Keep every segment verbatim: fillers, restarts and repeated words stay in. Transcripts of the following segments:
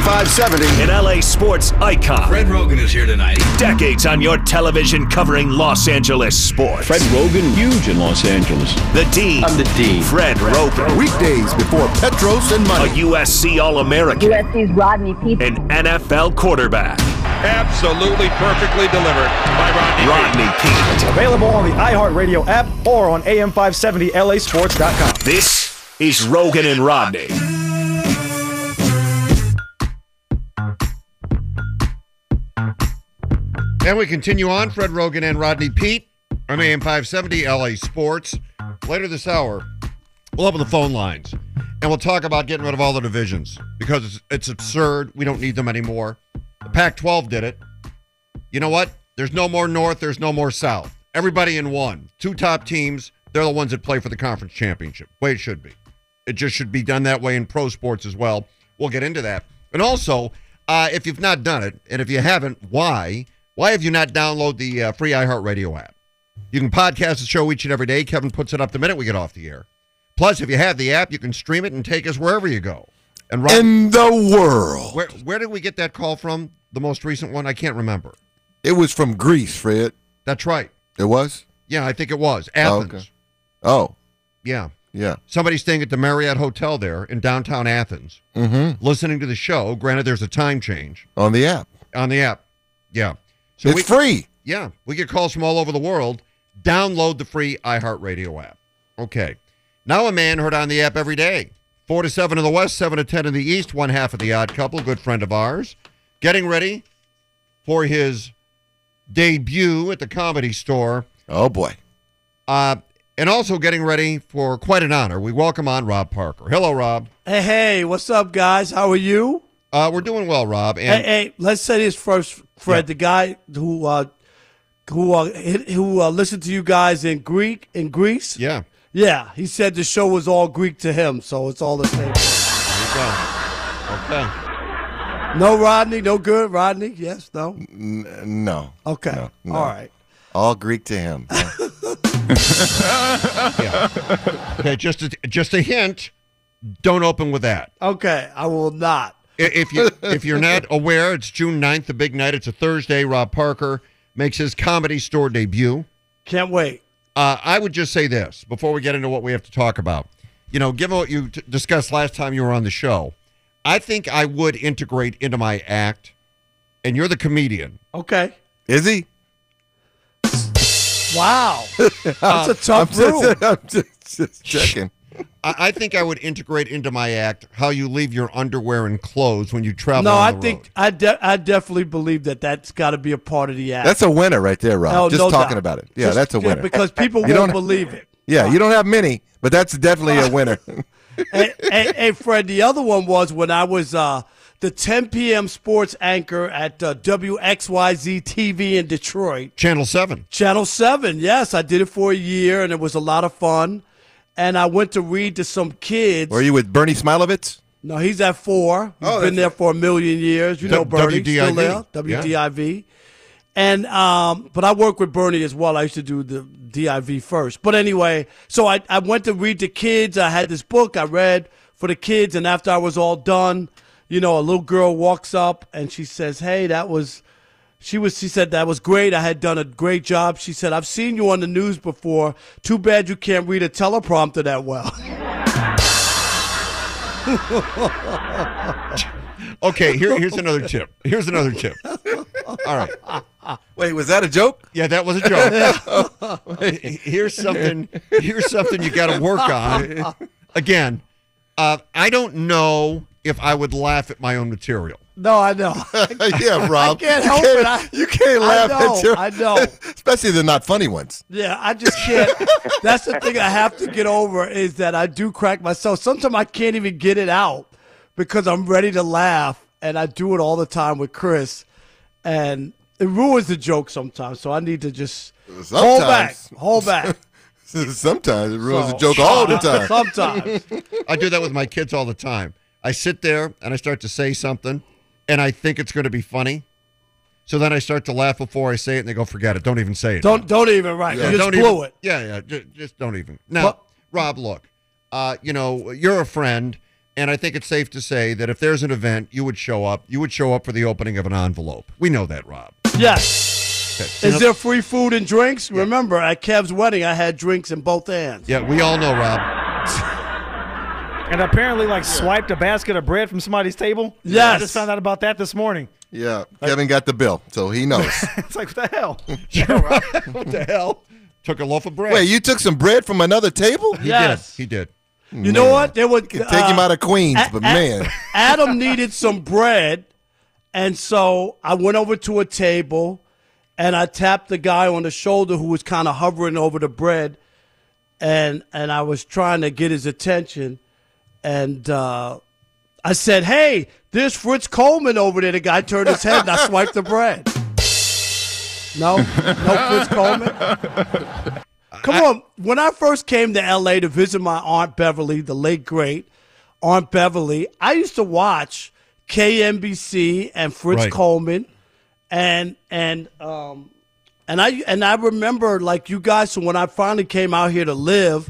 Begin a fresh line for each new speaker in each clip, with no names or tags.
five seventy.
An L A sports icon.
Fred Rogan is here tonight.
Decades on your television covering Los Angeles sports.
Fred Rogan, huge in Los Angeles.
The Dean.
I'm the Dean.
Fred Rogan.
Weekdays before Petros and Money.
A U S C All-American.
U S C's Rodney Peete.
An N F L quarterback.
Absolutely perfectly delivered by Rodney,
Rodney Peete.
Peete. Available on the iHeartRadio app or on A M five seventy L A sports dot com.
This is Rogan and Rodney.
And we continue on. Fred Rogan and Rodney Peete on A M five seventy L A Sports. Later this hour, we'll open the phone lines and we'll talk about getting rid of all the divisions because it's, it's absurd. We don't need them anymore. The Pac twelve did it. You know what? There's no more North. There's no more South. Everybody in one. Two top teams. They're the ones that play for the conference championship. Way it should be. It just should be done that way in pro sports as well. We'll get into that. And also, uh, if you've not done it, and if you haven't, why? Why have you not downloaded the uh, free iHeartRadio app? You can podcast the show each and every day. Kevin puts it up the minute we get off the air. Plus, if you have the app, you can stream it and take us wherever you go. And Rob,
in the world.
Where, where did we get that call from? The most recent one? I can't remember.
It was from Greece, Fred.
That's right.
It was?
Yeah, I think it was. Athens.
Oh, okay. Oh.
Yeah.
Yeah.
Somebody staying at the Marriott Hotel there in downtown Athens,
mm-hmm.
listening to the show. Granted, there's a time change.
On the app.
On the app. Yeah. So
it's
we,
free.
Yeah. We get calls from all over the world. Download the free iHeartRadio app. Okay. Now a man heard on the app every day. Four to seven in the West, seven to ten in the East, one half of the Odd Couple, good friend of ours. Getting ready for his debut at the Comedy Store.
Oh, boy.
Uh, and also getting ready for quite an honor. We welcome on Rob Parker. Hello, Rob.
Hey, hey, what's up, guys? How are you?
Uh, we're doing well, Rob. And
hey, hey, let's say this first, Fred.
Yeah.
The guy who uh, who uh, who uh, listened to you guys in Greek in Greece.
Yeah.
Yeah, he said the show was all Greek to him, so it's all the same.
There you go. Okay.
No Rodney, no good. Rodney, yes, no?
N- no.
Okay.
No, no.
All right.
All Greek to him.
Yeah. Okay, just a, just a hint. Don't open with that.
Okay, I will not.
If you if you're not aware, it's June ninth, the big night. It's a Thursday. Rob Parker makes his Comedy Store debut.
Can't wait.
Uh, I would just say this before we get into what we have to talk about. You know, given what you t- discussed last time you were on the show, I think I would integrate into my act, and you're the comedian.
Okay.
Is he?
Wow. That's a tough
I'm
rule.
just, I'm just, just checking.
I, I think I would integrate into my act how you leave your underwear and clothes when you travel
No,
on
I
the
think
road.
I de- I definitely believe that that's got to be a part of the act.
That's a winner right there, Rob.
No,
just
no
talking
doubt.
about it. Yeah,
Just-
that's a
yeah,
winner.
because people
You
won't
don't-
believe it.
Yeah, you don't have many, but that's definitely a winner.
hey, hey, hey, Fred, the other one was when I was uh, the ten p.m. sports anchor at uh, W X Y Z T V in Detroit.
Channel seven.
Channel seven, yes. I did it for a year, and it was a lot of fun. And I went to read to some kids.
Were you with Bernie Smilovitz?
No, he's at four. He's
Oh,
been
that's
there
right.
for a million years. You know
W-
Bernie,
W D I V.
still there. W D I V. And um, but I work with Bernie as well. I used to do the D I V first. But anyway, so I, I went to read to kids. I had this book I read for the kids, and after I was all done, you know, a little girl walks up and she says, "Hey, that was." She was. She said that was great. I had done a great job. She said, "I've seen you on the news before. Too bad you can't read a teleprompter that well."
Okay, here, here's another tip. Here's another tip. All right.
Wait, was that a joke?
Yeah, that was a joke. Here's something. Here's something you got to work on. Again, uh, I don't know if I would laugh at my own material.
No, I know.
Yeah, Rob.
I can't
you
help
can't,
it. I,
you can't laugh
I know,
at your.
I know.
Especially the not funny ones.
Yeah, I just can't. That's the thing I have to get over is that I do crack myself. Sometimes I can't even get it out because I'm ready to laugh, and I do it all the time with Chris, and it ruins the joke sometimes. So I need to just
Sometimes.
hold back, hold back.
Sometimes it ruins
So-
the joke all the time.
Sometimes.
I do that with my kids all the time. I sit there and I start to say something, and I think it's going to be funny. So then I start to laugh before I say it, and they go, "Forget it. Don't even say it.
Don't don't even right.
Yeah,
You just
don't
blew
even,
it.
Yeah, yeah. Just, just don't even." Now,
But-
Rob, look, uh, you know, you're a friend, And I think it's safe to say that if there's an event, you would show up. You would show up for the opening of an envelope. We know that, Rob.
Yes.
Okay.
Is there free food and drinks? Yeah. Remember, at Kev's wedding, I had drinks in both hands.
Yeah, we all know, Rob.
And apparently, like, swiped a basket of bread from somebody's table.
Yes.
I just found out about that this morning.
Yeah, Kevin got the bill, so he knows.
It's like, what the hell?
What the hell? Took a loaf of bread.
Wait, you took some bread from another table?
He
Yes.
did. He did.
You
Man.
know what? They would
Could take him out of Queens,
A-
but
A-
man.
Adam needed some bread, and so I went over to a table, and I tapped the guy on the shoulder who was kind of hovering over the bread, and and I was trying to get his attention, and uh, I said, "Hey, there's Fritz Coleman over there." The guy turned his head, and I swiped the bread. No, no Fritz Coleman. Come on. When I first came to L A to visit my Aunt Beverly, the late great Aunt Beverly, I used to watch K N B C and Fritz
Right.
Coleman, and and um and I and I remember, like, you guys. So when I finally came out here to live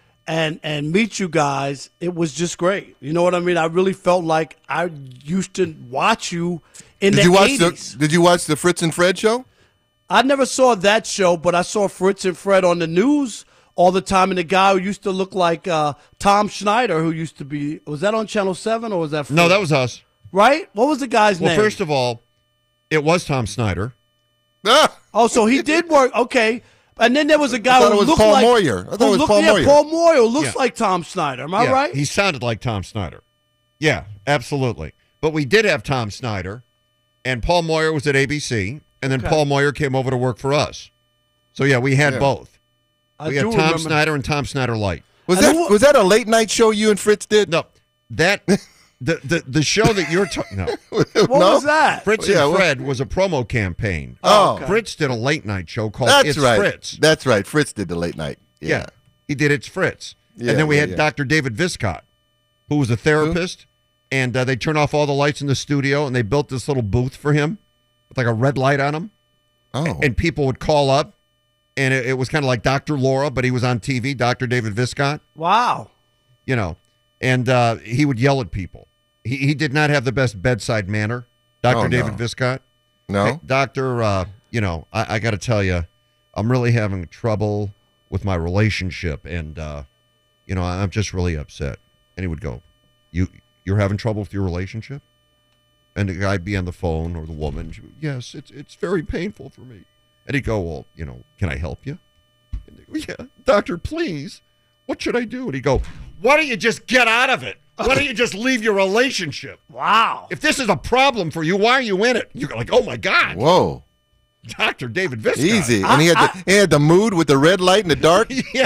and and meet you guys, it was just great. You know what I mean? I really felt like I used to watch you in
Did
the
you watch
eighties.
the Did you watch the Fritz and Fred show?
I never saw that show, but I saw Fritz and Fred on the news all the time. And the guy who used to look like uh, Tom Schneider, who used to be, was that on Channel seven or was that?
No, that was us.
Right? What was the guy's
Well,
name?
first of all, it was Tom Snyder.
Ah,
oh, so he did work. Okay. And then there was a guy
I thought
who
it was
looked
Paul
like
Moyer. I thought
who
it was
looked-
Paul
yeah,
Moyer.
Paul Moyer who looks
Yeah.
like Tom Snyder. Am I
Yeah,
right?
He sounded like Tom Snyder. Yeah, absolutely. But we did have Tom Snyder, and Paul Moyer was at A B C, and then
Okay.
Paul Moyer came over to work for us. So, yeah, we had
Yeah.
both.
I
We
do
had Tom
remember.
Snyder and Tom Snyder Light.
Was
And
that
who-
was that a late night show you and Fritz did?
No, that the the, the show that you're talking no.
What
no?
was that?
Fritz
Yeah,
and
well-
Fred was a promo campaign.
Oh,
okay.
Fritz did a late night show called
that's
It's
right.
Fritz.
That's right. Fritz did the late night.
Yeah.
Yeah.
He did It's Fritz.
Yeah,
and then we
yeah,
had
yeah.
Doctor David Viscott, who was a therapist, and uh, they turned off all the lights in the studio, and they built this little booth for him with like a red light on him.
Oh.
And people would call up, and it, it was kind of like Doctor Laura, but he was on T V, Doctor David Viscott,
Wow.
you know, and uh, he would yell at people. He, he did not have the best bedside manner, Doctor
Oh, no.
David Viscott.
no.
Hey, doctor, uh, you know, I, I got to tell you, I'm really having trouble with my relationship, and uh, you know, I'm just really upset. And he would go, "You, you're having trouble with your relationship?" And the guy'd be on the phone, or the woman, she would, "Yes, it's it's very painful for me." And he'd go, "Well, you know, can I help you?" And they go, "Yeah, doctor, please. What should I do?" And he'd go, "Why don't you just get out of it? Why don't you just leave your relationship?
Wow.
If this is a problem for you, why are you in it?" You're like, "Oh my God,
Whoa.
Doctor David Viscott."
Easy. And he had the he had the mood with the red light in the dark.
Yeah.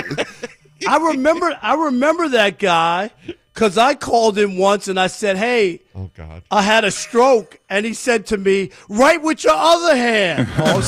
I remember I remember that guy because I called him once and I said, "Hey,
Oh God.
I had a stroke," and he said to me, "Write with your other hand."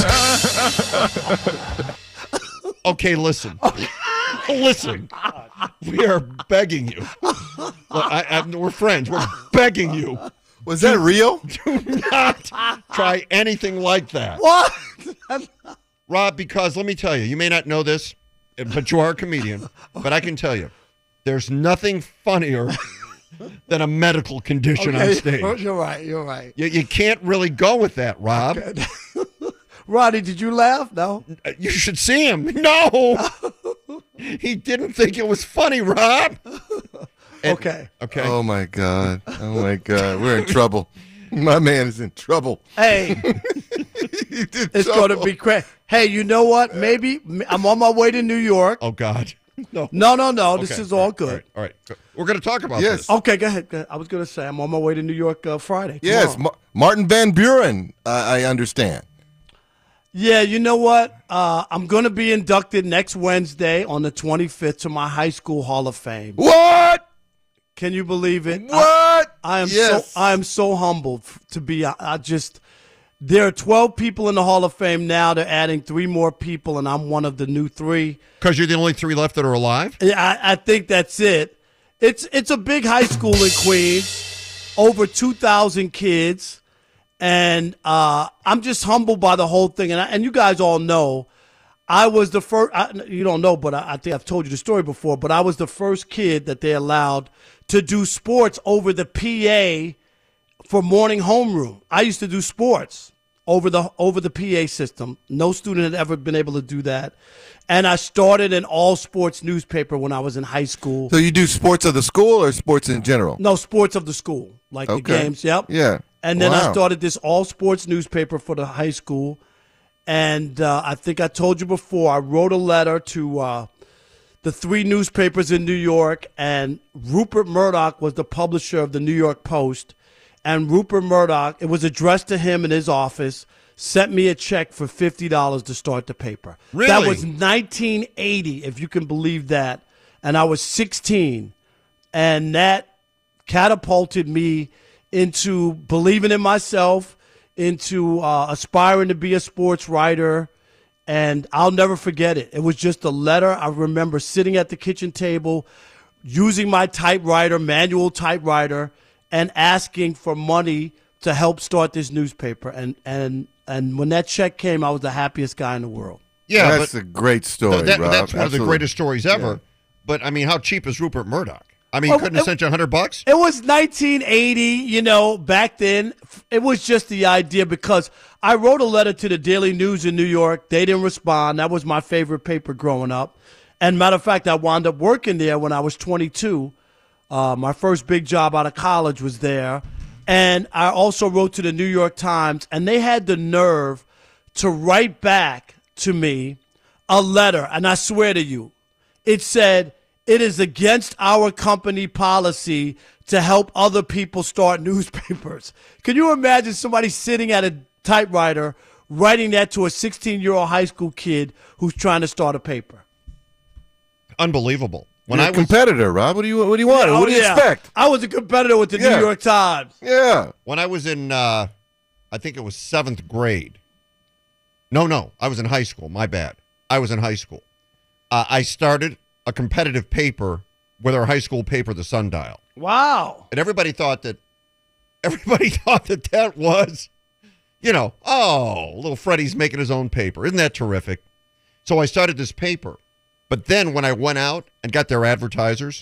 Okay, listen. Listen. We are begging you. Look, I, I, we're friends. We're begging you.
Was that real?
Do not try anything like that.
What?
Rob, because let me tell you, you may not know this, but you are a comedian. But I can tell you, there's nothing funnier than a medical condition on stage.
You're right. You're right.
You, you can't really go with that, Rob.
Roddy, did you laugh? No.
You should see him. No. He didn't think it was funny, Rob. And-
Okay.
Okay.
Oh my God. Oh my God. We're in trouble. My man is in trouble.
Hey,
He's in
it's
trouble.
going to be crazy. Hey, you know what? Maybe I'm on my way to New York.
Oh, God. No.
No, no, no. This
Okay.
is all
right,
good.
All right. All right. Good. We're going to talk about
Yes.
this.
Okay, go ahead, go ahead. I was going to say I'm on my way to New York uh, Friday.
Yes,
tomorrow.
Ma- Martin Van Buren. I I understand.
Yeah, you know what? Uh, I'm going to be inducted next Wednesday on the twenty-fifth to my high school Hall of Fame.
What?
Can you believe it?
What?
I, I am
Yes.
so I am so humbled f- to be. I, I just there are twelve people in the Hall of Fame now. They're adding three more people, and I'm one of the new three.
Because you're the only three left that are alive?
Yeah, I, I think that's it. It's it's a big high school in Queens, over two thousand kids, and uh, I'm just humbled by the whole thing. And I, and you guys all know, I was the first. I, you don't know, but I, I think I've told you the story before. But I was the first kid that they allowed to do sports over the P A for morning homeroom. I used to do sports over the over the P A system. No student had ever been able to do that. And I started an all-sports newspaper when I was in high school.
So you do sports of the school or sports in general?
No, sports of the school, like
Okay.
the games, yep.
Yeah.
And then I
Wow.
started this all-sports newspaper for the high school. And uh, I think I told you before, I wrote a letter to uh, the three newspapers in New York, and Rupert Murdoch was the publisher of the New York Post. And Rupert Murdoch, it was addressed to him in his office, sent me a check for fifty dollars to start the paper.
Really?
That was nineteen eighty, if you can believe that. And I was sixteen. And that catapulted me into believing in myself, into uh, aspiring to be a sports writer. And I'll never forget it. It was just a letter. I remember sitting at the kitchen table, using my typewriter, manual typewriter, and asking for money to help start this newspaper. And and and when that check came, I was the happiest guy in the world.
Yeah,
that's
but
a great story,
that-
Rob.
that's one of the
Absolutely.
greatest stories ever. But I mean, how cheap is Rupert Murdoch? I mean,
Well,
couldn't have
it-
sent you a hundred bucks.
It was nineteen eighty, you know, back then. It was just the idea because I wrote a letter to the Daily News in New York. They didn't respond. That was my favorite paper growing up. And matter of fact, I wound up working there when I was twenty-two. Uh, my first big job out of college was there. And I also wrote to the New York Times, and they had the nerve to write back to me a letter. And I swear to you, it said, "It is against our company policy to help other people start newspapers." Can you imagine somebody sitting at a typewriter writing that to a sixteen-year-old high school kid who's trying to start a paper?
Unbelievable. When
You're
I
a
was
competitor, Rob. What do you What do you want?
Oh,
what do you
yeah.
expect?
I was a competitor with the
Yeah.
New York Times.
Yeah.
when I was in, uh, I think it was seventh grade. No, no, I was in high school. My bad. I was in high school. Uh, I started a competitive paper with our high school paper, the Sundial,
Wow.
and everybody thought that everybody thought that that was, you know, oh, little Freddie's making his own paper. Isn't that terrific? So I started this paper. But then when I went out and got their advertisers,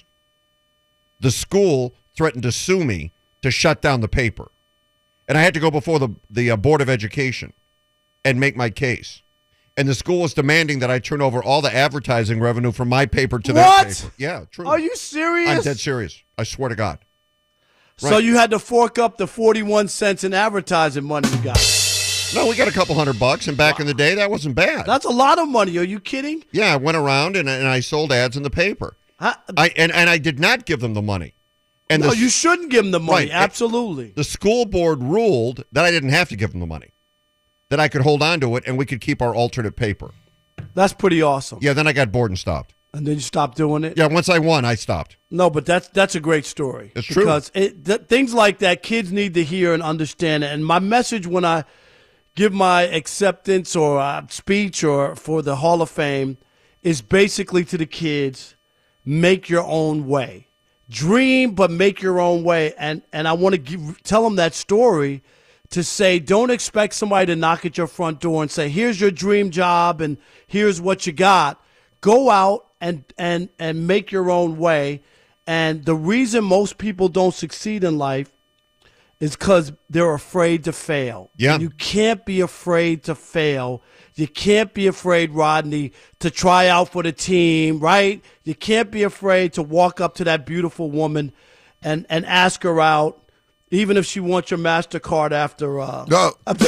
the school threatened to sue me to shut down the paper. And I had to go before the, the uh, Board of Education and make my case. And the school was demanding that I turn over all the advertising revenue from my paper to their
What?
paper. Yeah, true.
Are you serious?
I'm dead serious. I swear to God.
So
Right.
you had to fork up the forty-one cents in advertising money you got.
No, we got a couple hundred bucks, and back in the day, that wasn't bad.
That's a lot of money. Are you kidding?
yeah, I went around and, and I sold ads in the paper.
Huh?
I and, and I did not give them the money. And
No,
the,
you shouldn't give them the money.
Right.
Absolutely.
the school board ruled that I didn't have to give them the money, that I could hold on to it and we could keep our alternate paper.
That's pretty awesome.
Yeah, then I got bored and stopped.
And then you stopped doing it?
Yeah, once I won, I stopped.
No, but that's that's a great story.
It's true.
Because it, th- things like that, kids need to hear and understand it. And my message when I give my acceptance or uh, speech or for the Hall of Fame is basically to the kids, make your own way. Dream, but make your own way. And and I want to give, tell them that story to say, don't expect somebody to knock at your front door and say, here's your dream job and here's what you got. Go out and and and make your own way. And the reason most people don't succeed in life is because they're afraid to fail.
Yeah.
And you can't be afraid to fail. You can't be afraid, Rodney, to try out for the team, right? You can't be afraid to walk up to that beautiful woman and, and ask her out, even if she wants your MasterCard after. Uh,
No.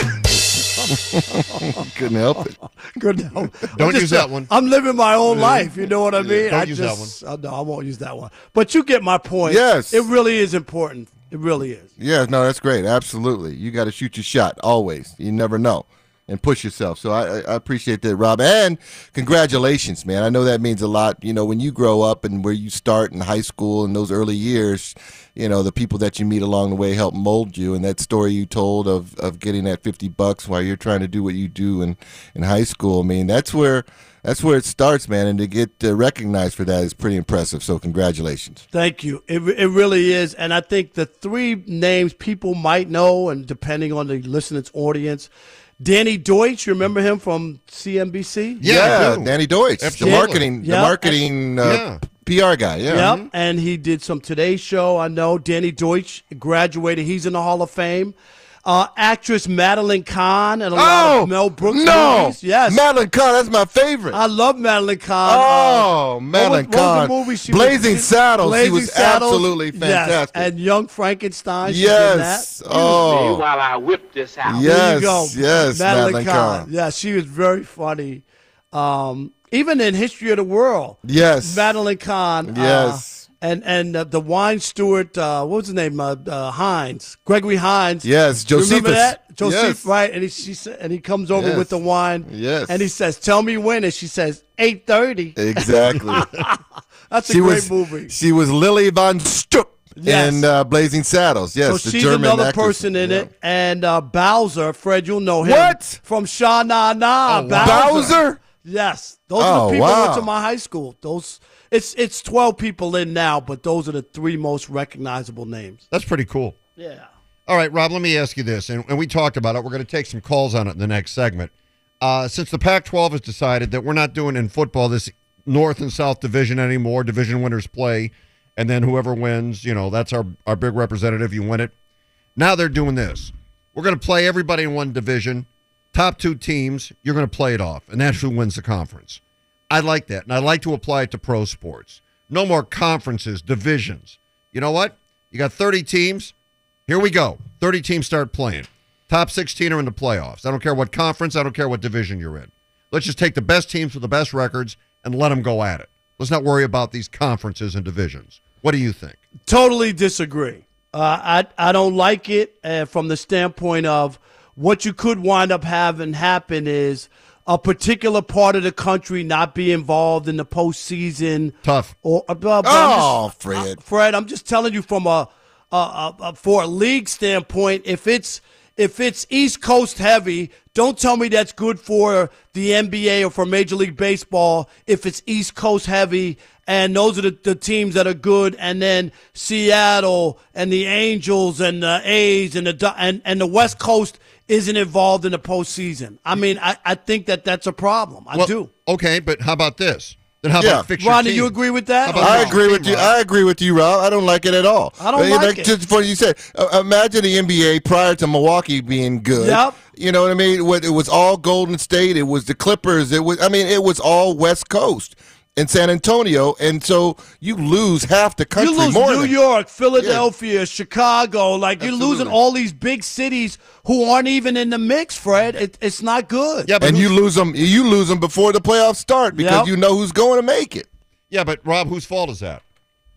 Couldn't help it.
Good. No. I'm
Don't
just,
use that one.
I'm living my own life. You know what I mean?
Don't
I
use
just,
that
one. No, I won't use that one. But you get my point.
Yes.
It really is important. It really is.
Yeah, no, that's great. Absolutely. You got to shoot your shot always. You never know. And push yourself. So I, I appreciate that, Rob. And congratulations, man. I know that means a lot. You know, when you grow up and where you start in high school in those early years, you know, the people that you meet along the way help mold you. And that story you told of, of getting that fifty bucks while you're trying to do what you do in, in high school, I mean, that's where that's where it starts, man. And to get uh, recognized for that is pretty impressive. So congratulations.
Thank you. It, it really is. And I think the three names people might know, and depending on the listeners' audience, Danny Deutsch, you remember him from C N B C?
Yeah, I do.
Danny Deutsch, the
Absolutely.
marketing,
Yeah.
the marketing uh,
Yeah.
P R guy, yeah.
Yep, and he did some Today Show. I know Danny Deutsch graduated. He's in the Hall of Fame. Uh, actress Madeline Kahn and a lot
Oh,
of Mel Brooks
no.
movies. Yes,
Madeline Kahn, that's my favorite.
I love Madeline Kahn.
Oh,
Uh,
Madeline
what was, what was
Kahn.
the movie she
Blazing
was,
Saddles.
Blazing
She was
Saddles.
absolutely fantastic.
Yes, and Young Frankenstein. She
Yes.
did that.
Oh.
While I whip this out.
Yes.
There you go.
Yes,
Madeline,
Madeline
Kahn.
Kahn.
Yeah, she was very funny. Um, even in History of the World.
Yes.
Madeline Kahn.
Yes.
Uh, and and uh, the wine steward, uh, what was his name? Uh, uh, Hines. Gregory Hines.
Yes,
You Remember
Josephus.
that? Joseph,
Yes.
right? And he she sa- and he comes over
Yes.
with the wine.
Yes.
And he says, "Tell me when." And she says, eight thirty.
Exactly.
That's a
she
great
was
movie.
She was Lily von Stupp
Yes.
in uh, Blazing Saddles. Yes,
So
the
she's
German
another
actress.
person in
Yeah.
it. And uh, Bowser, Fred, you'll know him.
What?
From Sha Na Na.
Oh, wow.
Bowser?
Yes. Those
Oh,
are the people
wow.
that went to my high school. Those it's it's twelve people in now, but those are the three most recognizable names.
That's pretty cool.
Yeah.
All right, Rob, let me ask you this, and, and we talked about it. We're going to take some calls on it in the next segment. Uh, since the Pac twelve has decided that we're not doing in football this North and South division anymore, division winners play, and then whoever wins, you know, that's our, our big representative, you win it. Now they're doing this. We're going to play everybody in one division, top two teams, you're going to play it off, and that's who wins the conference. I like that, and I like to apply it to pro sports. No more conferences, divisions. You know what? You got thirty teams. Here we go. thirty teams start playing. Top sixteen are in the playoffs. I don't care what conference. I don't care what division you're in. Let's just take the best teams with the best records and let them go at it. Let's not worry about these conferences and divisions. What do you think?
Totally disagree. Uh, I I don't like it uh, from the standpoint of what you could wind up having happen is a particular part of the country not be involved in the postseason.
Tough.
Or uh, but I'm
Oh,
just-
Fred.
uh, Fred, I'm just telling you from a, a, a, a for a league standpoint, if it's if it's East Coast heavy, don't tell me that's good for the N B A or for Major League Baseball if it's East Coast heavy and those are the, the teams that are good, and then Seattle and the Angels and the A's and the Du- and, and the West Coast isn't involved in the postseason. I mean, I, I think that that's a problem. I
Well,
do.
Okay, but how about this? Then how
Yeah.
about fix your
Rodney,
team?
you agree with that?
How about
I
fix your
agree with
team,
you.
Rob?
I agree with you, Rob. I don't like it at all.
I don't
Uh,
like it.
Just for you said, uh, imagine the N B A prior to Milwaukee being good.
Yep.
You know what I mean? What- It was all Golden State. It was the Clippers. It was. I mean, it was all West Coast and San Antonio, and so you lose half the country.
You lose
more
New
than-
York, Philadelphia, Chicago. Like, you're
Absolutely.
losing all these big cities who aren't even in the mix, Fred. It, it's not good.
Yeah, but
and you
who's-
lose them. You lose them before the playoffs start because
Yep.
you know who's going to make it.
Yeah, but Rob, whose fault is that?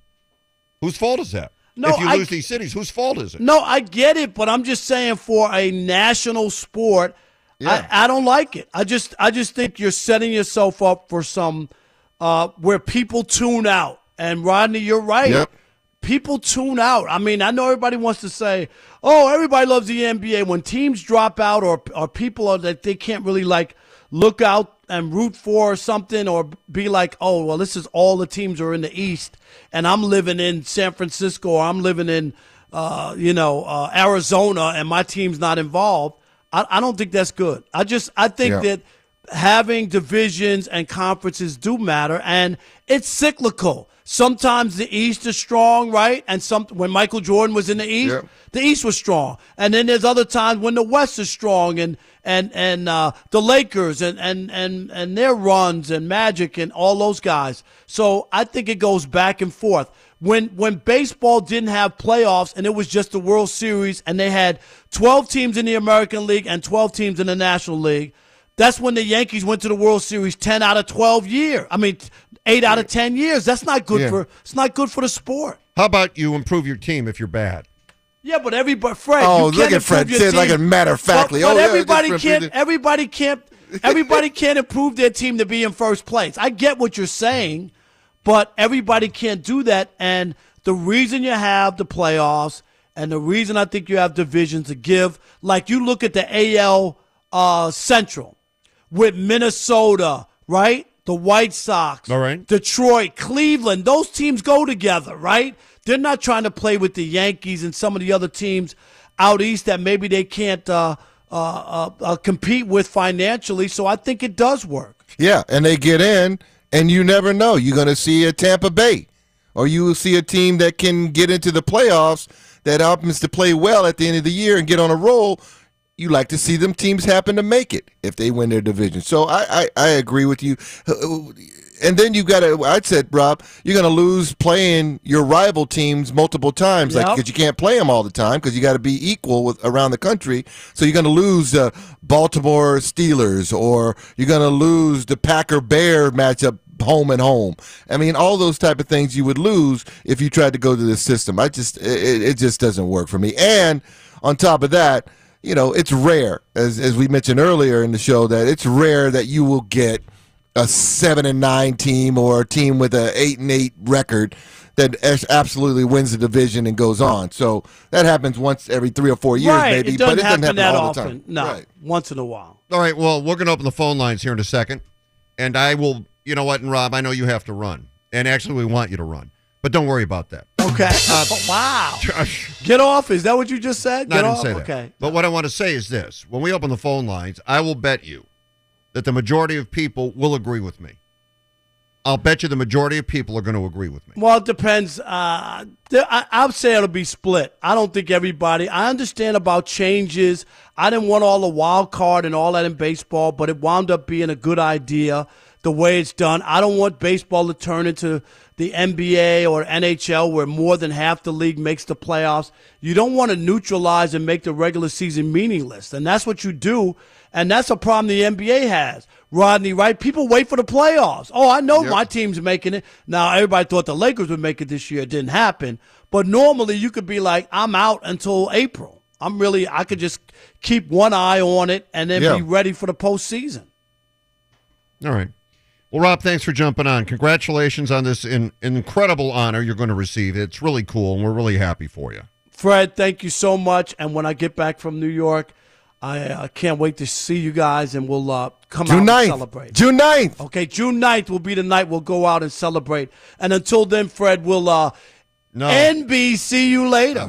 Whose fault is that?
No,
if you
I-
lose these cities, whose fault is it?
No, I get it, but I'm just saying for a national sport,
Yeah.
I, I don't like it. I just I just think you're setting yourself up for some uh, where people tune out. And Rodney, you're right.
Yep.
People tune out. I mean, I know everybody wants to say, "Oh, everybody loves the N B A." When teams drop out, or or people are that they can't really like look out and root for or something, or be like, "Oh, well, this is all the teams are in the East, and I'm living in San Francisco, or I'm living in, uh, you know, uh, Arizona, and my team's not involved." I, I don't think that's good. I just I think
Yeah.
that having divisions and conferences do matter, and it's cyclical. Sometimes the East is strong, right? And some when Michael Jordan was in the East,
Yep.
the East was strong. And then there's other times when the West is strong, and and and uh, the Lakers and and and and their runs and Magic and all those guys. So I think it goes back and forth. When when baseball didn't have playoffs and it was just the World Series and they had twelve teams in the American League and twelve teams in the National League, that's when the Yankees went to the World Series ten out of twelve year. I mean, eight out of ten years. That's not good
Yeah.
for it's not good for the sport.
How about you improve your team if you're bad?
Yeah, but everybody, Fred.
Oh,
you
look
can't
at Fred
improve your
said like
team.
a matter of factly.
But, but
Oh, yeah,
everybody
just
can't.
Fred-
Everybody can't. Everybody can't improve their team to be in first place. I get what you're saying, but everybody can't do that. And the reason you have the playoffs, and the reason I think you have divisions to give, like you look at the A L uh, Central with Minnesota, right? The White Sox,
All right.
Detroit, Cleveland, those teams go together, right? They're not trying to play with the Yankees and some of the other teams out east that maybe they can't uh, uh, uh, uh, compete with financially. So I think it does work.
Yeah, and they get in, And you never know. You're going to see a Tampa Bay, or you will see a team that can get into the playoffs that happens to play well at the end of the year and get on a roll. You like to see them teams happen to make it if they win their division. So I, I, I agree with you. And then you got to, I said, Rob, you're going to lose playing your rival teams multiple times,
Yep.
like because you can't play them all the time because you got to be equal with around the country. So you're going to lose the Baltimore Steelers, or you're going to lose the Packer Bear matchup home and home. I mean, all those type of things you would lose if you tried to go to this system. I just, it, it just doesn't work for me. And on top of that, you know, it's rare, as as we mentioned earlier in the show, that it's rare that you will get a seven and nine team or a team with an eight and eight record that absolutely wins the division and goes on. So that happens once every three or four years,
right.
maybe,
it doesn't
but it
happen
doesn't happen
that
all
often.
the time.
No,
Right.
once in a while.
All right, well, we're going to open the phone lines here in a second. And I will, you know what, and Rob, I know you have to run. And actually, we want you to run. But don't worry about that.
Okay.
Uh,
oh, wow. Get off. Is that what you just said?
No,
Get
I didn't
off?
say that.
Okay.
But what I want to say is this. When we open the phone lines, I will bet you that the majority of people will agree with me. I'll bet you the majority of people are going to agree with me.
Well, it depends. Uh, there, I, I would say it'll be split. I don't think everybody. I understand about changes. I didn't want all the wild card and all that in baseball, but it wound up being a good idea the way it's done. I don't want baseball to turn into the N B A or N H L where more than half the league makes the playoffs. You don't want to neutralize and make the regular season meaningless, and that's what you do, and that's a problem the N B A has. Rodney, right? People wait for the playoffs. Oh, I know
Yep.
my team's making it. Now, everybody thought the Lakers would make it this year. It didn't happen. But normally you could be like, I'm out until April. I'm really, I could just keep one eye on it and then
Yeah.
be ready for the postseason.
All right. Well, Rob, thanks for jumping on. Congratulations on this in, incredible honor you're going to receive. It's really cool, and we're really happy for you.
Fred, thank you so much. And when I get back from New York, I uh, can't wait to see you guys, and we'll uh, come
June
out
ninth.
and celebrate.
June ninth.
Okay, June ninth will be the night we'll go out and celebrate. And until then, Fred, we'll uh,
No.
N B C you later.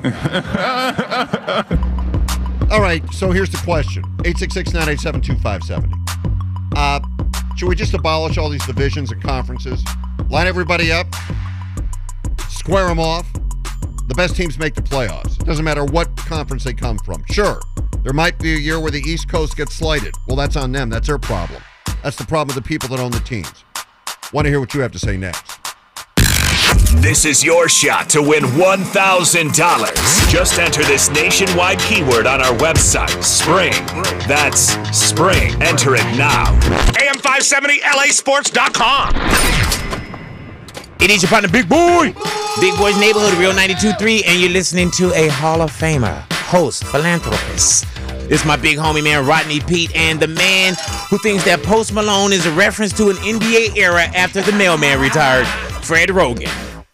All right, so here's the question. eight six six, nine eight seven, two five seven zero. Uh, should we just abolish all these divisions and conferences? Line everybody up? Square them off? The best teams make the playoffs. It doesn't matter what conference they come from. Sure, there might be a year where the East Coast gets slighted. Well, that's on them. That's their problem. That's the problem of the people that own the teams. Want to hear what you have to say next.
This is your shot to win one thousand dollars. Just enter this nationwide keyword on our website, Spring. That's Spring. Enter it now. A M five seventy L A sports dot com.
It is your partner, Big Boy. Big Boy's Neighborhood, Real ninety-two point three, and you're listening to a Hall of Famer, host, philanthropist. It's my big homie, man, Rodney Pete, and the man who thinks that Post Malone is a reference to an N B A era after the mailman retired, Fred Rogan.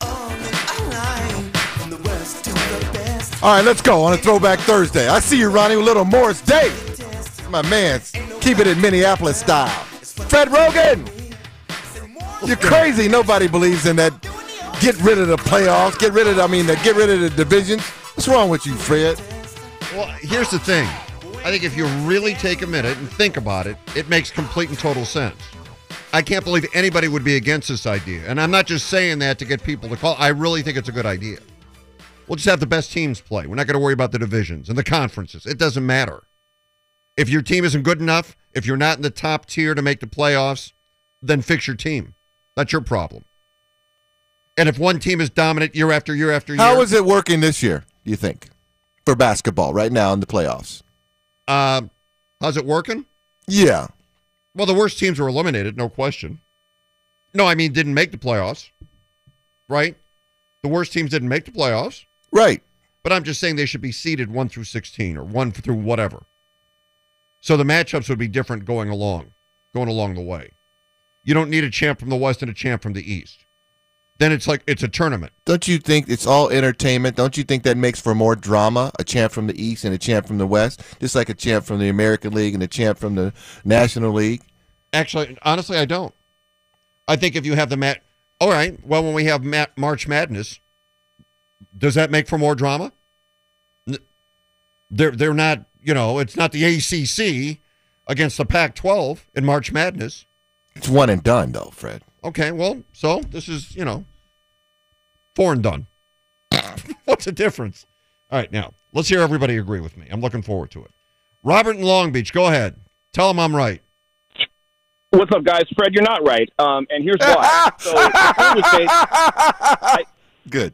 All right, let's go on a Throwback Thursday. I see you, Ronnie, with little Morris Day. My man, keep it in Minneapolis style. Fred Rogan, you're crazy. Nobody believes in that. Get rid of the playoffs. Get rid of, I mean, the, get rid of the divisions. What's wrong with you, Fred?
Well, here's the thing. I think if you really take a minute and think about it, it makes complete and total sense. I can't believe anybody would be against this idea. And I'm not just saying that to get people to call. I really think it's a good idea. We'll just have the best teams play. We're not going to worry about the divisions and the conferences. It doesn't matter. If your team isn't good enough, if you're not in the top tier to make the playoffs, then fix your team. That's your problem. And if one team is dominant year after year after year.
How is it working this year, you think, for basketball right now in the playoffs?
Uh, how's it working?
Yeah.
Well, the worst teams were eliminated, no question. No, I mean, didn't make the playoffs, right? The worst teams didn't make the playoffs.
Right.
But I'm just saying they should be seeded one through sixteen or one through whatever. So the matchups would be different going along, going along the way. You don't need a champ from the West and a champ from the East. Then it's like it's a tournament.
Don't you think it's all entertainment? Don't you think that makes for more drama? A champ from the East and a champ from the West, just like a champ from the American League and a champ from the National League.
Actually, honestly, I don't. I think if you have the mat, all right. Well, when we have Mat- March Madness, does that make for more drama? They're they're not. You know, it's not the A C C against the Pac twelve in March Madness.
It's one and done, though, Fred.
Okay, well, so this is, you know, foreign done. What's the difference? All right, now, let's hear everybody agree with me. I'm looking forward to it. Robert in Long Beach, go ahead. Tell him I'm right.
What's up, guys? Fred, you're not right. Um, and here's why. So, the point was made, I,
Good.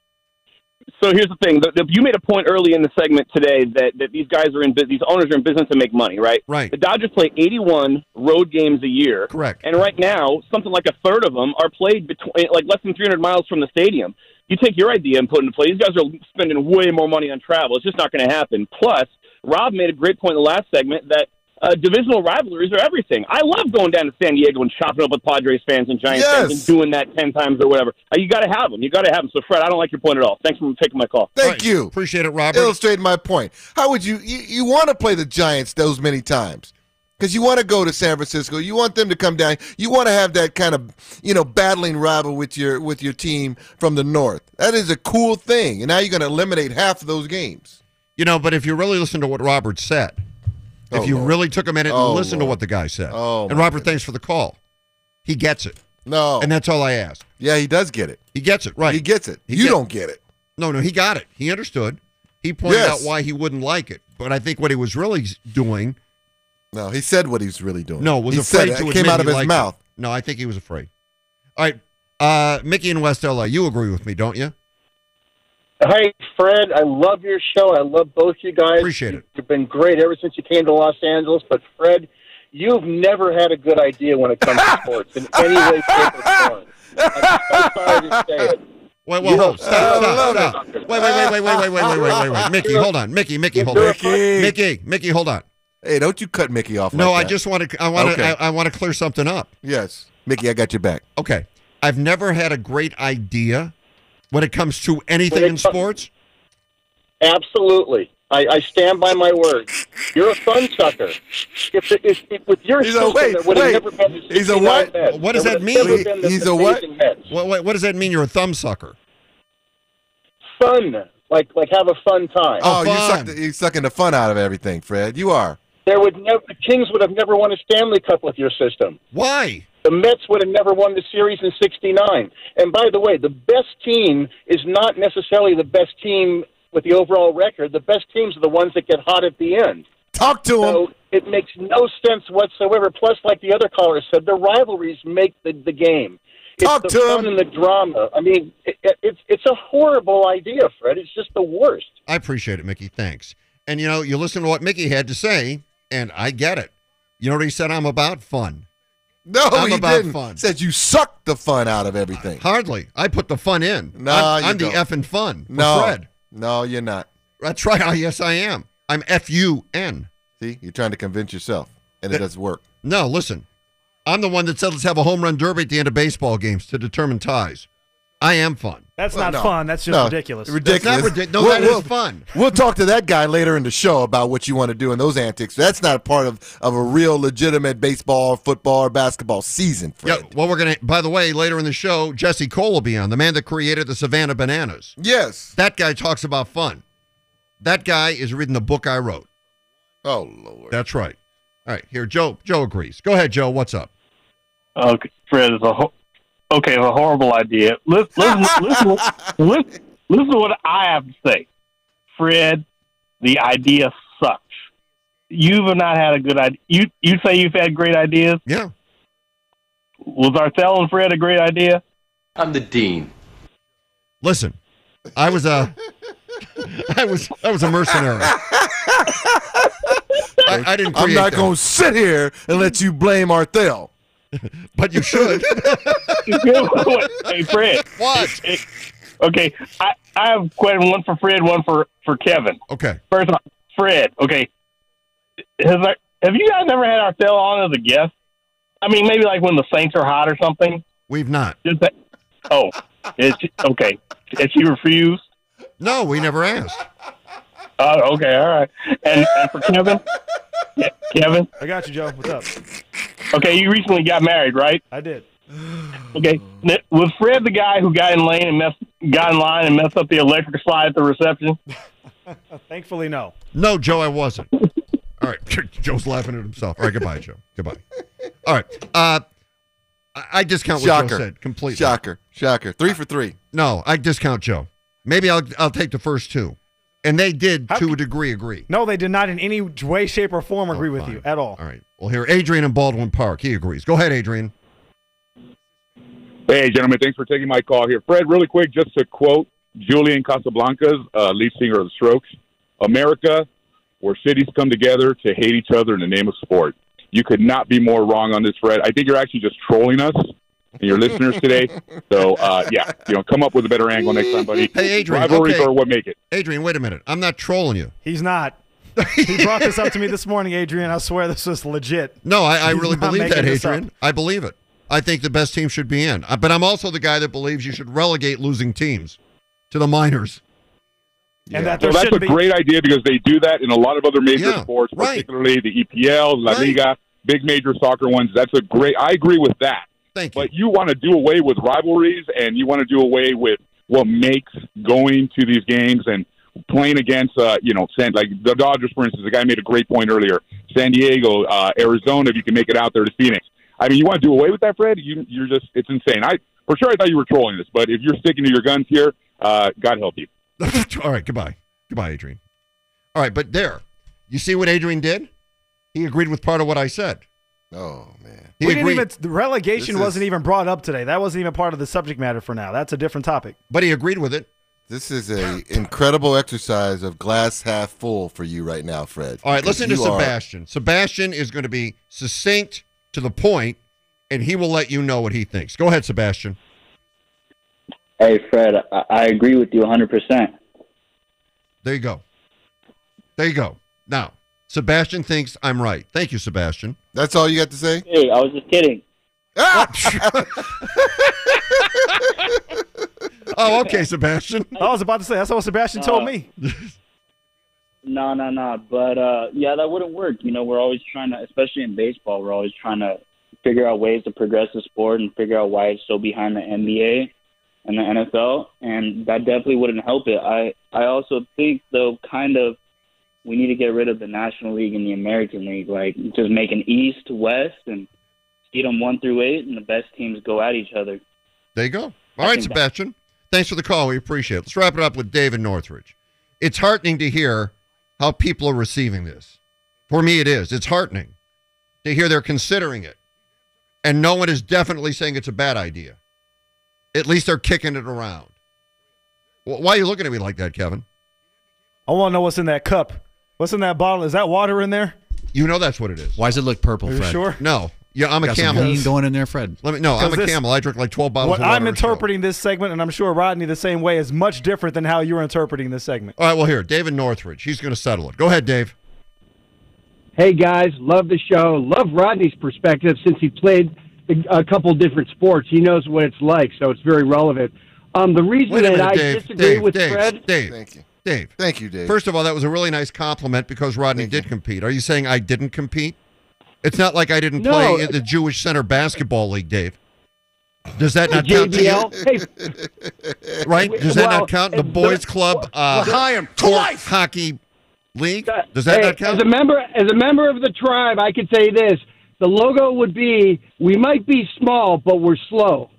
So here's the thing. The, the, you made a point early in the segment today that, that these guys are in business, these owners are in business to make money, right?
Right.
The Dodgers play eighty-one road games a year.
Correct.
And right now, something like a third of them are played between, like less than three hundred miles from the stadium. You take your idea and put it into play. These guys are spending way more money on travel. It's just not going to happen. Plus, Rob made a great point in the last segment that Uh, divisional rivalries are everything. I love going down to San Diego and chopping up with Padres fans and Giants
Yes.
fans and doing that ten times or whatever. Uh, you got to have them. You got to have them. So, Fred, I don't like your point at all. Thanks for taking my call.
Thank
Right.
you.
Appreciate it, Robert.
Illustrating my point. How would you, you, you want to play the Giants those many times? Because you want to go to San Francisco. You want them to come down. You want to have that kind of, you know, battling rival with your with your team from the north. That is a cool thing. And now you're going to eliminate half of those games.
You know, but if you really listen to what Robert said, if
Oh,
you
Lord.
really took a minute and
Oh,
listened to
Lord.
what the guy said,
Oh,
and
my
Robert, thanks for the call. He gets it,
No.
and that's all I ask.
Yeah, he does get it.
He gets it, right?
He gets it.
He
you
get-
don't get it.
No, no, he got it. He understood. He pointed
Yes.
out why he wouldn't like it. But I think what he was really doing,
No, he said what he's really doing.
no, was
he
afraid
said
to
it. It
admit
came out
he
of his
liked
mouth.
it. No, I think he was afraid. All right, uh, Mickey in West L A, you agree with me, don't you?
Hey, Fred, I love your show. I love both you guys.
Appreciate it.
You've been great ever since you came to Los Angeles. But, Fred, you've never had a good idea when it comes to sports in any way, shape, or form. I'm so sorry to say it.
Wait, wait, hold, stop, stop, stop. Wait, wait, wait, wait, wait, wait, wait, wait, wait, wait, wait. Mickey, hold on. Mickey, Mickey, hold on.
Mickey.
Mickey, Mickey, hold on.
Hey, don't you cut Mickey off
No,
like
I
that.
just want to. I want to.
Okay.
I, I want to clear something up.
Yes. Mickey, I got your back.
Okay, I've never had a great idea when it comes to anything
When it
in
comes-
sports.
Absolutely. I, I stand by my word. You're a fun sucker. If, the, if, if with your
He's a-
system,
wait,
there would have
wait.
never been the
He's a
sixty-nine
what?
Mets.
What does
There
that
would have
mean?
never been the
He's a what?
amazing Mets.
What, what, what does that mean? You're a thumb sucker.
Fun. Like, like have a fun time.
Oh, you
fun.
suck the, you're sucking the fun out of everything, Fred. You are.
There would never, the Kings would have never won a Stanley Cup with your system.
Why?
The Mets would have never won the series in sixty-nine. And by the way, the best team is not necessarily the best team with the overall record. The best teams are the ones that get hot at the end.
Talk to him.
So it makes no sense whatsoever. Plus, like the other caller said, the rivalries make the, the game. It's
Talk
the
to
fun
him.
and the drama. I mean, it, it, it's it's a horrible idea, Fred. It's just the worst.
I appreciate it, Mickey. Thanks. And you know, you listen to what Mickey had to say, and I get it. You know what he said? I'm about fun.
No,
I'm
he
about
didn't.
fun.
Said you sucked the fun out of everything.
Hardly. I put the fun in.
No,
I'm,
you
I'm the
don't.
effing fun. For
No.
Fred.
No, you're not.
That's right. Oh, yes, I am. I'm F U N.
See, you're trying to convince yourself, and it doesn't work.
No, listen. I'm the one that said let's have a home run derby at the end of baseball games to determine ties. I am fun.
That's
Well,
not
no.
fun. That's just
No,
ridiculous.
Ridiculous.
That's not ridic- no,
We'll-
that is
we'll-
fun.
We'll talk to that guy later in the show about what you want to do in those antics. That's not part of, of a real legitimate baseball, or football, or basketball season, Fred.
Yeah, well, we're going to, by the way, later in the show, Jesse Cole will be on, the man that created the Savannah Bananas.
Yes.
That guy talks about fun. That guy is reading the book I wrote.
Oh, Lord.
That's right. All right, here, Joe. Joe agrees. Go ahead, Joe. What's up?
Okay, Fred, it's a ho- okay, it's a horrible idea. Listen, listen, listen, listen, listen to what I have to say. Fred, the idea sucks. You've not had a good idea. You you say you've had great ideas?
Yeah.
Was Arthel and Fred a great idea?
I'm the dean.
Listen, I was a, I was, I was a mercenary. I, I didn't.
I'm
create
not
that.
going to sit here and let you blame Arthel.
But you should.
Hey, Fred.
What?
Okay, I, I have question one for Fred, one for, for Kevin.
Okay.
First off, Fred, okay. Has there, have you guys ever had Arthel on as a guest? I mean, maybe like when the Saints are hot or something?
We've not.
Just that, oh, is she, okay. Has she refused?
No, we never asked.
Oh, okay, all right. And, and for Kevin? Yeah, Kevin?
I got you, Joe. What's up?
Okay, you recently got married, right?
I did.
Okay. Was Fred the guy who got in lane and messed, got in line and messed up the electric slide at the reception?
Thankfully, no.
No, Joe, I wasn't. All right. Joe's laughing at himself. All right, goodbye, Joe. Goodbye. All right. Uh, I, I discount what
Shocker.
Joe said completely.
Shocker. Shocker. Three for three.
No, I discount Joe. Maybe I'll I'll take the first two. And they did,
How
to
c-
a degree, agree.
No, they did not in any way, shape, or form agree
Oh,
with
fine.
you at all.
All right. Well, here, Adrian in Baldwin Park. He agrees. Go ahead, Adrian.
Hey, gentlemen, thanks for taking my call here. Fred, really quick, just to quote Julian Casablancas, uh, lead singer of the Strokes, America, where cities come together to hate each other in the name of sport. You could not be more wrong on this, Fred. I think you're actually just trolling us and your listeners today. So, uh, yeah, you know, come up with a better angle next time, buddy.
Hey, Adrian.
Rivalries
okay.
are what make it.
Adrian, wait a minute. I'm not trolling you.
He's not. He brought this up to me this morning, Adrian. I swear this was legit.
No, I, I
He's
really
not
believe that,
making this
Adrian.
up.
I believe it. I think the best team should be in. Uh, But I'm also the guy that believes you should relegate losing teams to the minors.
And that
So
there
that's a
should be.
great idea because they do that in a lot of other major
Yeah,
sports,
right.
particularly the E P L, La
Right.
Liga, big major soccer ones. That's a great – I agree with that.
Thank you.
But you want to do away with rivalries and you want to do away with what makes going to these games and playing against, uh, you know, San, like the Dodgers, for instance. The guy made a great point earlier. San Diego, uh, Arizona, if you can make it out there to Phoenix. I mean, you want to do away with that, Fred? You, you're just – it's insane. I For sure I thought you were trolling this, but if you're sticking to your guns here, uh, God help you.
All right, goodbye. Goodbye, Adrian. All right, but there. You see what Adrian did? He agreed with part of what I said.
Oh, man.
He
We didn't
agreed,
even. The relegation
This is-
wasn't even brought up today. That wasn't even part of the subject matter for now. That's a different topic.
but he agreed with it.
This is a incredible exercise of glass half full for you right now, Fred.
All right,
because
listen to
you are-
Sebastian. Sebastian is going to be succinct, to the point, and he will let you know what he thinks. Go ahead, Sebastian.
Hey, Fred, I, I agree with you one hundred percent.
There you go. There you go. Now, Sebastian thinks I'm right. Thank you, Sebastian.
That's all you got to say?
Hey, I was just kidding.
Oh, okay, Sebastian.
I was about to say that's what Sebastian told
Uh,
me.
No, no, no. But, uh, yeah, that wouldn't work. You know, we're always trying to, especially in baseball, we're always trying to figure out ways to progress the sport and figure out why it's so behind the N B A and the N F L, and that definitely wouldn't help it. I, I also think, though, kind of, we need to get rid of the National League and the American League, like just make an East, West, and seed them one through eight, and the best teams go at each other.
There you go. All
I
right,
think that-
Sebastian. Thanks for the call. We appreciate it. Let's wrap it up with David Northridge. It's heartening to hear how people are receiving this. For me, it is. It's heartening to hear they're considering it. And no one is definitely saying it's a bad idea. At least they're kicking it around. Wh- Why are you looking at me like that, Kevin?
I want to know what's in that cup. What's in that bottle? Is that water in there?
You know that's what it is.
Why does it look purple,
Are you
Fred?
sure?
No. Yeah, I'm a
Got some
camel.
lean going in there, Fred.
Let me. No, I'm a
Because this-
camel. I drink like twelve bottles
What
of water.
I'm
a show.
interpreting this segment, and I'm sure Rodney the same way, is much different than how you're interpreting this segment.
All right, well, here, David Northridge. He's going to settle it. Go ahead, Dave.
Hey, guys, love the show. Love Rodney's perspective since he played a couple different sports. He knows what it's like, so it's very relevant. Um, the reason
Wait a
that
minute,
I
Dave.
disagree
Dave,
with
Dave,
Fred...
Dave.
Thank you.
Dave.
Thank you, Dave.
First of all, that was a really nice compliment because Rodney
Thank
did
you.
compete. Are you saying I didn't compete? It's not like I didn't
No.
play in the Jewish Center Basketball League, Dave. Does that not count to
J B L?
you?
Hey,
Right? Does that
well,
not count? The
the-
Boys Club uh,
L'chaim,
Court Hockey League? Does that
hey,
not count?
As a member, as a member of the tribe, I could say this: the logo would be, "We might be small, but we're slow."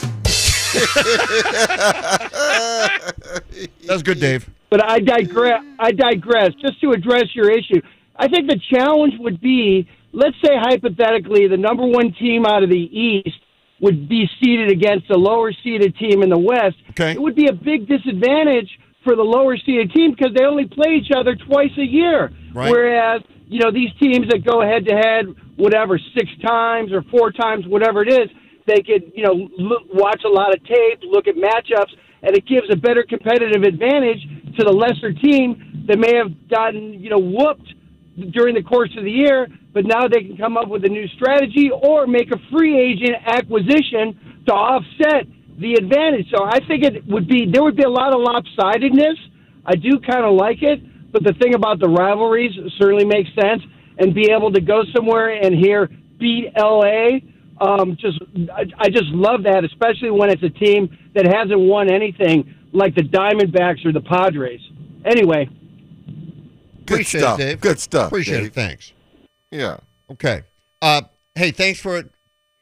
That's good, Dave.
But I digress. I digress. Just to address your issue, I think the challenge would be, let's say hypothetically, the number one team out of the East would be seeded against a lower seeded team in the West.
Okay.
It would be a big disadvantage for the lower seeded team because they only play each other twice a year.
Right.
Whereas, you know, these teams that go head to head, whatever, six times or four times, whatever it is, they could, you know, look, watch a lot of tape, look at matchups, and it gives a better competitive advantage to the lesser team that may have gotten, you know, whooped during the course of the year, but now they can come up with a new strategy or make a free agent acquisition to offset the advantage. So I think it would be, there would be a lot of lopsidedness. I do kind of like it, but the thing about the rivalries certainly makes sense, and be able to go somewhere and hear beat L A, um, just I, I just love that, especially when it's a team that hasn't won anything like the Diamondbacks or the Padres. Anyway.
Good
Appreciate
stuff.
it, Dave.
Good stuff.
Appreciate
Dave.
it. Thanks.
Yeah.
Okay. Uh, hey, thanks for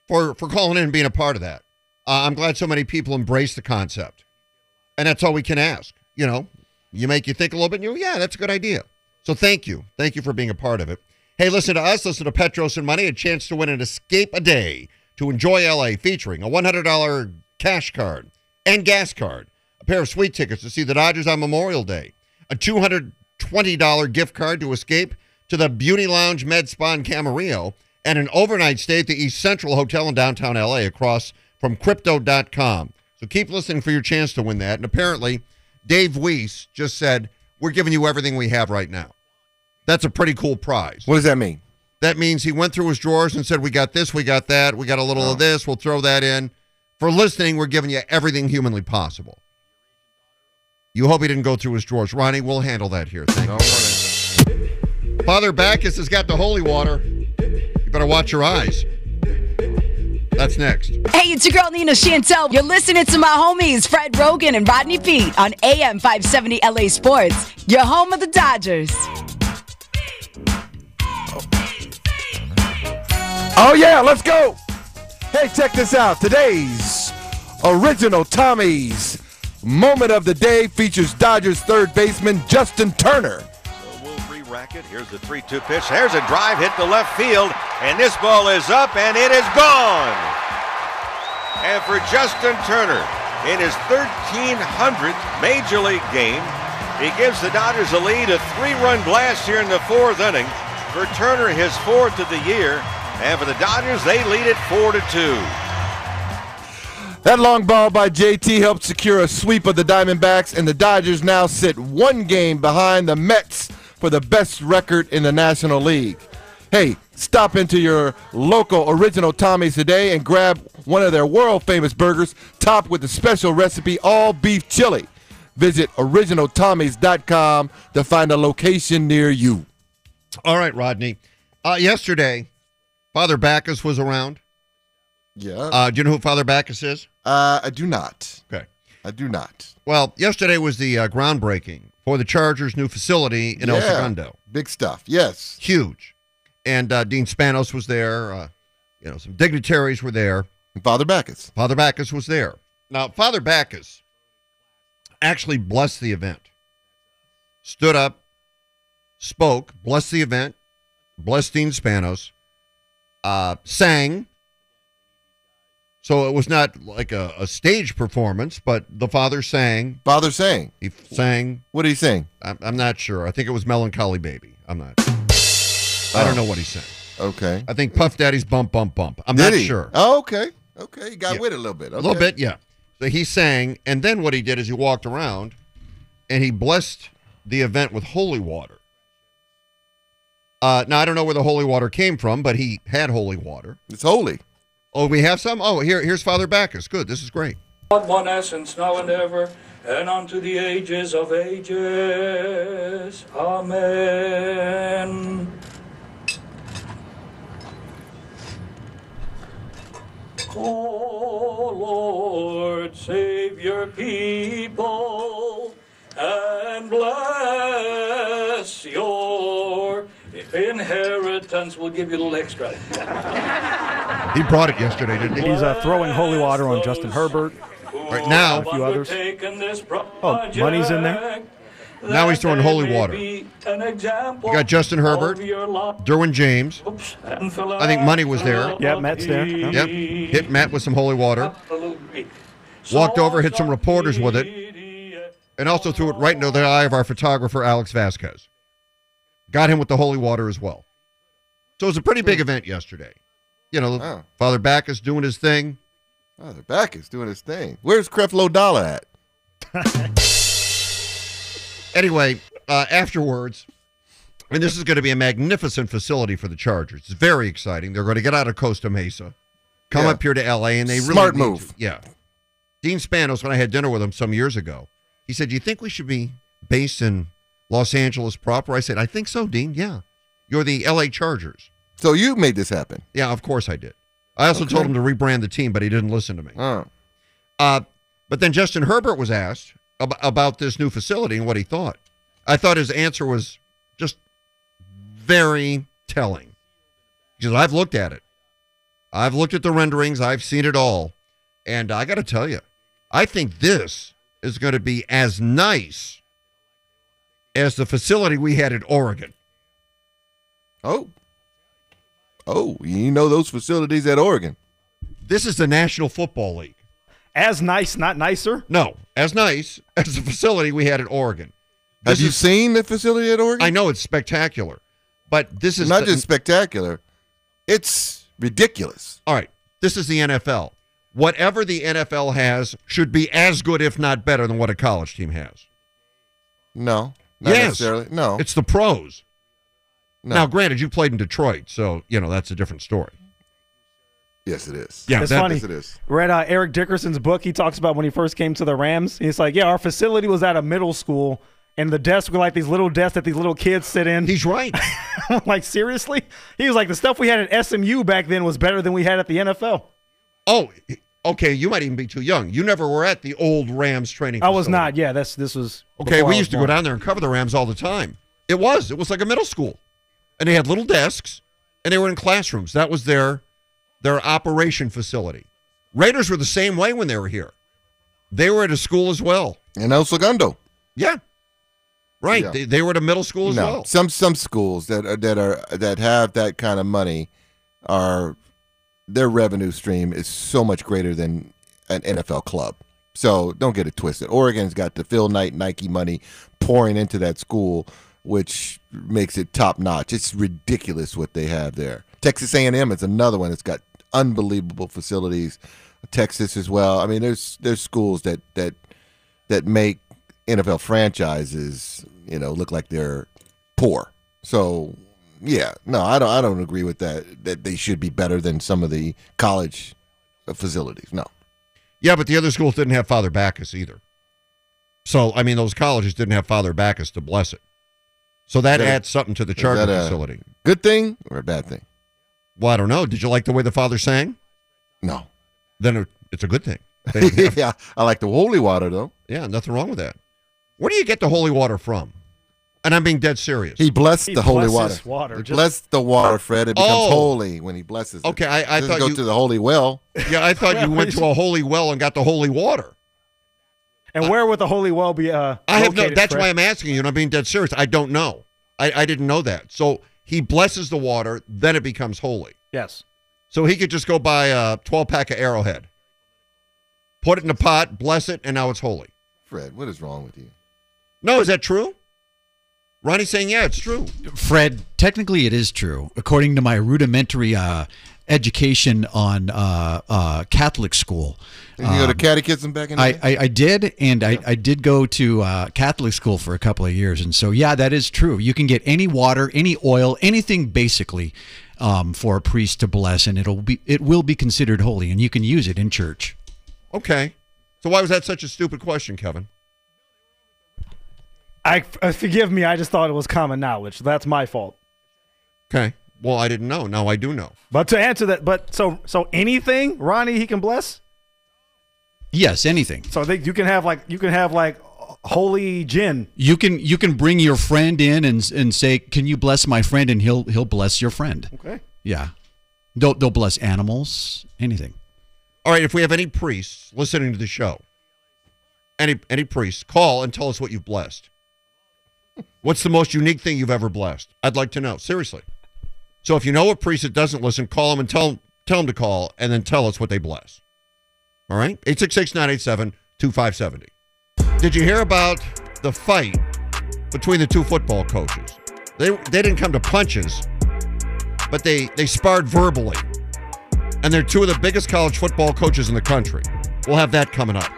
for, for calling in and being a part of that. Uh, I'm glad so many people embrace the concept. And that's all we can ask. You know, you make you think a little bit, and you go, yeah, that's a good idea. So thank you. Thank you for being a part of it. Hey, listen to us. Listen to Petros and Money. A chance to win an Escape a Day to enjoy L A, featuring a one hundred dollars cash card and gas card, a pair of sweet tickets to see the Dodgers on Memorial Day, a two hundred twenty dollars gift card to escape to the Beauty Lounge Med Spa in Camarillo, and an overnight stay at the East Central Hotel in downtown L A across from Crypto dot com. So keep listening for your chance to win that. And apparently, Dave Weiss just said, we're giving you everything we have right now. That's a pretty cool prize.
What does that mean?
That means he went through his drawers and said, we got this, we got that, we got a little oh. of this, we'll throw that in. For listening, we're giving you everything humanly possible. You hope he didn't go through his drawers. Ronnie, we'll handle that here. Thank no, you. Father Bacchus has got the holy water. You better watch your eyes. That's next.
Hey, it's your girl Nina Chantel. You're listening to my homies Fred Rogan and Rodney Peete on A M five seventy L A Sports, your home of the Dodgers.
Oh, yeah, let's go. Hey, check this out. Today's original Tommy's moment of the day features Dodgers third baseman Justin Turner.
So we'll re-rack it. Here's the three two pitch. There's a drive hit to left field, and this ball is up, and it is gone. And for Justin Turner, in his thirteen hundredth Major League game, he gives the Dodgers a lead, a three-run blast here in the fourth inning. For Turner, his fourth of the year. And for the Dodgers, they lead it four to two.
That long ball by J T helped secure a sweep of the Diamondbacks, and the Dodgers now sit one game behind the Mets for the best record in the National League. Hey, stop into your local Original Tommy's today and grab one of their world-famous burgers topped with a special recipe, all-beef chili. Visit original tommys dot com to find a location near you.
All right, Rodney. Uh, yesterday, Father Bacchus was around.
Yeah.
Uh, do you know who Father Bacchus is?
Uh, I do not.
Okay.
I do not.
Well, yesterday was the uh, groundbreaking for the Chargers' new facility in
yeah.
El Segundo.
Big stuff. Yes.
Huge. And uh, Dean Spanos was there. Uh, you know, some dignitaries were there.
And Father Bacchus.
Father Bacchus was there. Now, Father Bacchus actually blessed the event. Stood up, spoke, blessed the event, blessed Dean Spanos, uh, sang. So it was not like a, a stage performance, but the father sang.
Father sang.
He sang.
What did he sing?
I'm, I'm not sure. I think it was Melancholy Baby. I'm not sure. I don't know what he sang.
Okay.
I think Puff Daddy's Bump, Bump, Bump. I'm
Did
not
he?
sure.
Oh, okay. Okay. He got
Yeah.
with it a little bit. Okay.
A little bit, yeah. So he sang, and then what he did is he walked around, and he blessed the event with holy water. Uh, now, I don't know where the holy water came from, but he had holy water.
It's holy.
Oh, we have some? Oh, here, here's Father Bacchus. Good, this is great.
One essence, now and ever, and unto the ages of ages. Amen. Oh, Lord, save your people and bless your inheritance. We'll give you a little extra.
He brought it yesterday, didn't he?
He's uh, throwing holy water on Justin Herbert.
Right now,
a few others. Oh, Money's in there.
Now he's throwing holy water. You got Justin Herbert, Derwin James. I think Money was there.
Yeah, Matt's there. Yeah.
Yep. Hit Matt with some holy water. Walked over, hit some reporters with it, and also threw it right into the eye of our photographer, Alex Vasquez. Got him with the holy water as well. So it was a pretty big event yesterday. You know,
Oh.
Father Bacchus doing his thing.
Father Bacchus doing his thing. Where's Creflo Dollar at?
Anyway, uh, afterwards, and this is going to be a magnificent facility for the Chargers. It's very exciting. They're going to get out of Costa Mesa, come
Yeah.
up here to L A, and they really
Smart
need
move.
to. Yeah. Dean Spanos, when I had dinner with him some years ago, he said, "Do you think we should be based in Los Angeles proper?" I said, "I think so, Dean. Yeah. You're the L A Chargers."
So you made this happen.
Yeah, of course I did. I also
Okay.
told him to rebrand the team, but he didn't listen to me.
Oh.
Uh, but then Justin Herbert was asked ab- about this new facility and what he thought. I thought his answer was just very telling. He says, "I've looked at it. I've looked at the renderings. I've seen it all. And I got to tell you, I think this is going to be as nice as the facility we had at Oregon.
Oh. Oh, you know those facilities at Oregon.
This is the National Football League.
As nice, not nicer?
No, as nice as the facility we had at Oregon. This
Have you
is,
seen the facility at Oregon?
I know it's spectacular, but this is
not
the,
just spectacular. It's ridiculous.
All right, this is the N F L. Whatever the N F L has should be as good, if not better, than what a college team has.
No, not
yes,
necessarily. No,
it's the pros.
No.
Now, granted, you played in Detroit, so you know that's a different story.
Yes, it is.
Yeah, it's
that,
funny.
Yes, it is.
Read uh, Eric Dickerson's book. He talks about when he first came to the Rams. He's like, yeah, our facility was at a middle school, and the desks were like these little desks that these little kids sit in.
He's right.
I'm like, seriously? He was like, the stuff we had at S M U back then was better than we had at the N F L.
Oh, okay. You might even be too young. You never were at the old Rams training
I
facility.
was not. Yeah, that's this was.
Okay, we
I
used to
born.
go down there and cover the Rams all the time. It was. It was like a middle school. And they had little desks, and they were in classrooms. That was their their operation facility. Raiders were the same way when they were here. They were at a school as well.
In El Segundo.
Yeah. Right.
Yeah.
They, they were at a middle school as
no,
well.
some some schools that are, that are that have that kind of money are their revenue stream is so much greater than an N F L club. So don't get it twisted. Oregon's got the Phil Knight Nike money pouring into that school, which makes it top notch. It's ridiculous what they have there. Texas A and M is another one that's got unbelievable facilities. Texas as well. I mean, there's there's schools that that that make N F L franchises, you know, look like they're poor. So yeah, no, I don't I don't agree with that. That they should be better than some of the college facilities. No.
Yeah, but the other schools didn't have Father Bacchus either. So I mean, those colleges didn't have Father Bacchus to bless it. So that
Is that
adds something to the
is
charter
that a
facility.
Good thing or a bad thing?
Well, I don't know. Did you like the way the father sang?
No.
Then it, it's a good thing. They didn't have-
Yeah, I like the holy water though.
yeah, nothing wrong with that. Where do you get the holy water from? And I'm being dead serious.
He blessed
He
the holy
blesses
water.
water,
He
just-
blessed the water, Fred. It becomes
Oh.
holy when he blesses it.
Okay, I, I
Doesn't
thought
go
you
to the holy well.
Yeah, I thought you went to a holy well and got the holy water.
And where would the holy well be? Uh,
I have no.
located,
That's
Fred?
why I'm asking you, and I'm being dead serious. I don't know. I, I didn't know that. So he blesses the water, then it becomes holy.
Yes.
So he could just go buy a twelve pack of Arrowhead, put it in a pot, bless it, and now it's holy.
Fred, what is wrong with you?
No, is that true? Ronnie's saying, yeah, it's true.
Fred, technically it is true. According to my rudimentary uh, education on uh, uh, Catholic school.
Did you go to
um,
catechism back in the
I,
day?
I, I did, and I, I did go to uh, Catholic school for a couple of years. And so, yeah, that is true. You can get any water, any oil, anything basically um, for a priest to bless, and it'll be it will be considered holy, and you can use it in church.
Okay. So why was that such a stupid question, Kevin?
I uh, forgive me. I just thought it was common knowledge. That's my fault.
Okay. Well, I didn't know. Now I do know.
But to answer that, but so so anything, Ronnie, he can bless.
Yes, anything.
So they, you can have like you can have like holy gin.
You can you can bring your friend in and and say, "Can you bless my friend?" And he'll he'll bless your friend.
Okay.
Yeah, they'll they'll bless animals, anything.
All right. If we have any priests listening to the show, any any priests, call and tell us what you've blessed. What's the most unique thing you've ever blessed? I'd like to know. Seriously. So if you know a priest that doesn't listen, call them and tell tell them to call, and then tell us what they bless. All right? eight six six, nine eight seven, two five seven zero. Did you hear about the fight between the two football coaches? They they didn't come to punches, but they, they sparred verbally. And they're two of the biggest college football coaches in the country. We'll have that coming up.